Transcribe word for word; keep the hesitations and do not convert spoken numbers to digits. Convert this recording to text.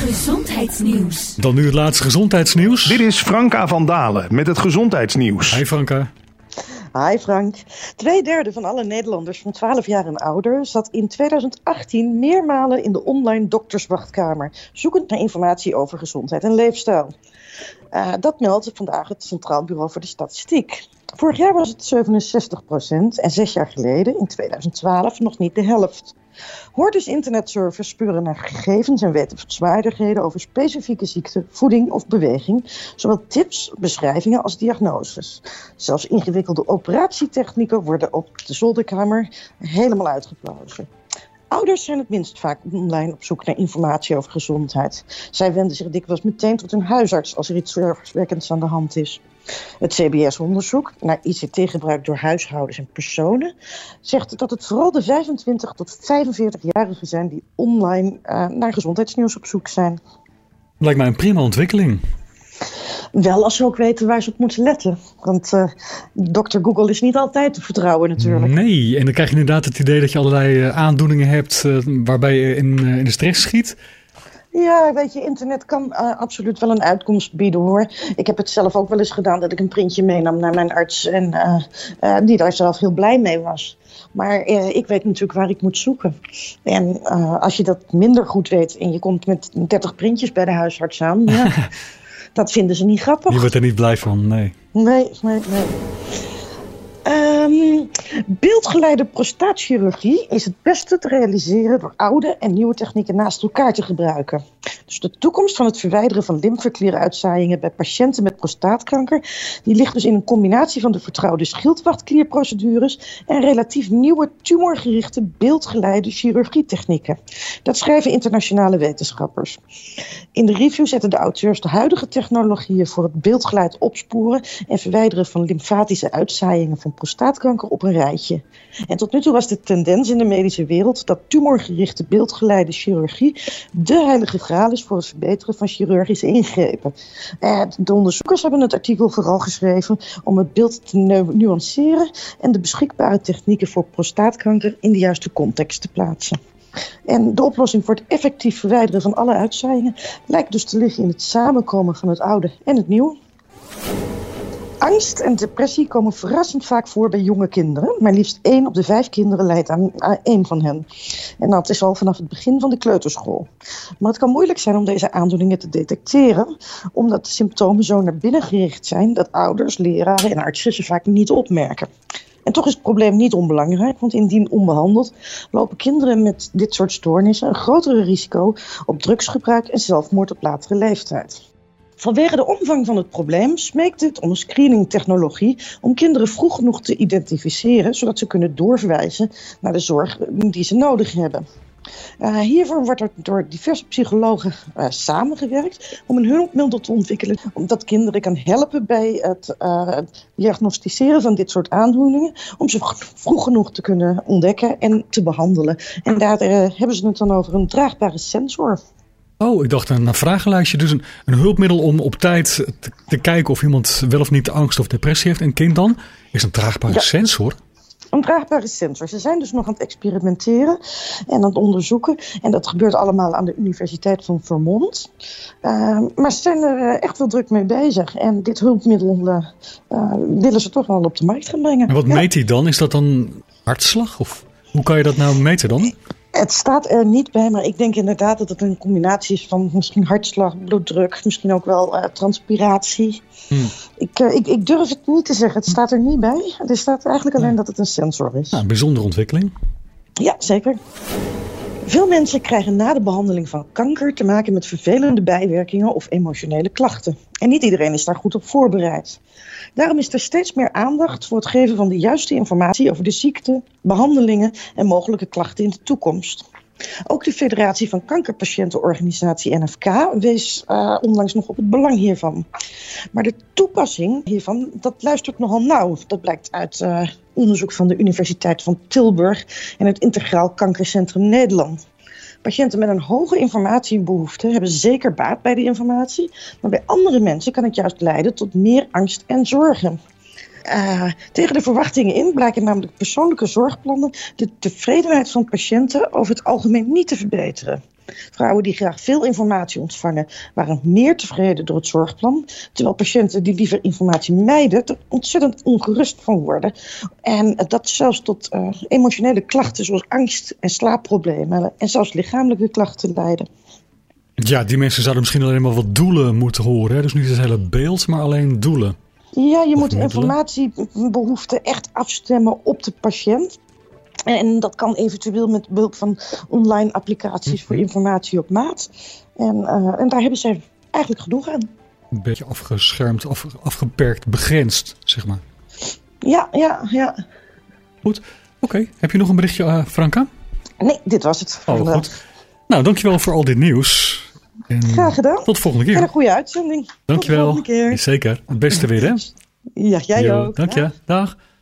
Gezondheidsnieuws. Dan nu het laatste gezondheidsnieuws. Dit is Franka van Dalen met het gezondheidsnieuws. Hi Franka. Hi Frank. Tweederde van alle Nederlanders van twaalf jaar en ouder zat in tweeduizend achttien meermalen in de online dokterswachtkamer, zoekend naar informatie over gezondheid en leefstijl. Uh, dat meldt vandaag het Centraal Bureau voor de Statistiek. Vorig jaar was het zevenenzestig procent en zes jaar geleden, in tweeduizend twaalf, nog niet de helft. Hordes internetsurfers spuren naar gegevens en wetenswaardigheden over specifieke ziekten, voeding of beweging, zowel tips, beschrijvingen als diagnoses. Zelfs ingewikkelde operatietechnieken worden op de zolderkamer helemaal uitgeplozen. Ouders zijn het minst vaak online op zoek naar informatie over gezondheid. Zij wenden zich dikwijls meteen tot hun huisarts als er iets zorgwekkends aan de hand is. Het C B S-onderzoek naar I C T-gebruik door huishoudens en personen zegt dat het vooral de vijfentwintig tot vijfenveertig-jarigen zijn die online uh, naar gezondheidsnieuws op zoek zijn. Lijkt mij een prima ontwikkeling. Wel als ze ook weten waar ze op moeten letten. Want uh, dokter Google is niet altijd te vertrouwen natuurlijk. Nee, en dan krijg je inderdaad het idee dat je allerlei uh, aandoeningen hebt uh, waarbij je in, uh, in de stress schiet. Ja, weet je, internet kan uh, absoluut wel een uitkomst bieden hoor. Ik heb het zelf ook wel eens gedaan dat ik een printje meenam naar mijn arts en uh, uh, die daar zelf heel blij mee was. Maar uh, ik weet natuurlijk waar ik moet zoeken. En uh, als je dat minder goed weet en je komt met dertig printjes bij de huisarts aan, ja, dat vinden ze niet grappig. Je wordt er niet blij van, nee. Nee, nee, nee. Um, beeldgeleide prostaatchirurgie is het beste te realiseren door oude en nieuwe technieken naast elkaar te gebruiken. Dus de toekomst van het verwijderen van lymfeklieruitzaaiingen bij patiënten met prostaatkanker, die ligt dus in een combinatie van de vertrouwde schildwachtklierprocedures en relatief nieuwe tumorgerichte beeldgeleide chirurgietechnieken. Dat schrijven internationale wetenschappers. In de review zetten de auteurs de huidige technologieën voor het beeldgeleid opsporen en verwijderen van lymfatische uitzaaiingen van prostaatkanker op een rijtje. En tot nu toe was de tendens in de medische wereld dat tumorgerichte beeldgeleide chirurgie de heilige graal is voor het verbeteren van chirurgische ingrepen. En de onderzoekers hebben het artikel vooral geschreven om het beeld te nu- nuanceren en de beschikbare technieken voor prostaatkanker in de juiste context te plaatsen. En de oplossing voor het effectief verwijderen van alle uitzaaiingen lijkt dus te liggen in het samenkomen van het oude en het nieuwe. Angst en depressie komen verrassend vaak voor bij jonge kinderen. Maar liefst één op de vijf kinderen lijdt aan één van hen. En dat is al vanaf het begin van de kleuterschool. Maar het kan moeilijk zijn om deze aandoeningen te detecteren, omdat de symptomen zo naar binnen gericht zijn dat ouders, leraren en artsen ze vaak niet opmerken. En toch is het probleem niet onbelangrijk, want indien onbehandeld lopen kinderen met dit soort stoornissen een grotere risico op drugsgebruik en zelfmoord op latere leeftijd. Vanwege de omvang van het probleem smeekt het om een screeningtechnologie om kinderen vroeg genoeg te identificeren, zodat ze kunnen doorverwijzen naar de zorg die ze nodig hebben. Uh, hiervoor wordt er door diverse psychologen uh, samengewerkt om een hulpmiddel te ontwikkelen, omdat kinderen kan helpen bij het uh, diagnosticeren van dit soort aandoeningen, om ze vroeg genoeg te kunnen ontdekken en te behandelen. En daar uh, hebben ze het dan over een draagbare sensor. Oh, ik dacht een vragenlijstje. Dus een, een hulpmiddel om op tijd te, te kijken of iemand wel of niet angst of depressie heeft. En kind dan is een draagbare ja. sensor. Een draagbare sensor. Ze zijn dus nog aan het experimenteren en aan het onderzoeken. En dat gebeurt allemaal aan de Universiteit van Vermont. Uh, maar ze zijn er echt wel druk mee bezig. En dit hulpmiddel uh, uh, willen ze toch wel op de markt gaan brengen. En wat ja. meet hij dan? Is dat dan hartslag? Of hoe kan je dat nou meten dan? Het staat er niet bij, maar ik denk inderdaad dat het een combinatie is van misschien hartslag, bloeddruk, misschien ook wel uh, transpiratie. Hmm. Ik, uh, ik, ik durf het niet te zeggen, het staat er niet bij. Er staat eigenlijk alleen ja. dat het een sensor is. Nou, een bijzondere ontwikkeling. Ja, zeker. Veel mensen krijgen na de behandeling van kanker te maken met vervelende bijwerkingen of emotionele klachten. En niet iedereen is daar goed op voorbereid. Daarom is er steeds meer aandacht voor het geven van de juiste informatie over de ziekte, behandelingen en mogelijke klachten in de toekomst. Ook de Federatie van Kankerpatiëntenorganisatie N F K wees uh, onlangs nog op het belang hiervan. Maar de toepassing hiervan, dat luistert nogal nauw. Dat blijkt uit uh, onderzoek van de Universiteit van Tilburg en het Integraal Kankercentrum Nederland. Patiënten met een hoge informatiebehoefte hebben zeker baat bij die informatie, maar bij andere mensen kan het juist leiden tot meer angst en zorgen. Uh, tegen de verwachtingen in blijken namelijk persoonlijke zorgplannen de tevredenheid van patiënten over het algemeen niet te verbeteren. Vrouwen die graag veel informatie ontvangen waren meer tevreden door het zorgplan. Terwijl patiënten die liever informatie mijden er ontzettend ongerust van worden. En dat zelfs tot uh, emotionele klachten zoals angst en slaapproblemen en zelfs lichamelijke klachten leiden. Ja, die mensen zouden misschien alleen maar wat doelen moeten horen. Hè? Dus niet het hele beeld, maar alleen doelen. Ja, je Of moet de middelen. informatiebehoeften echt afstemmen op de patiënt. En dat kan eventueel met behulp van online applicaties mm-hmm. voor informatie op maat. En, uh, en daar hebben zij eigenlijk genoeg aan. Een beetje afgeschermd, af, afgeperkt, begrensd, zeg maar. Ja, ja, ja. Goed, oké. Okay. Heb je nog een berichtje, uh, Franka? Nee, dit was het. Oh, vandaag. Goed. Nou, dankjewel voor al dit nieuws. En graag gedaan. Tot de volgende keer. En een goede uitzending. Dankjewel. Tot de volgende keer. Zeker. Het beste weer, hè? Ja, jij Jo, ook. dank je. Dag.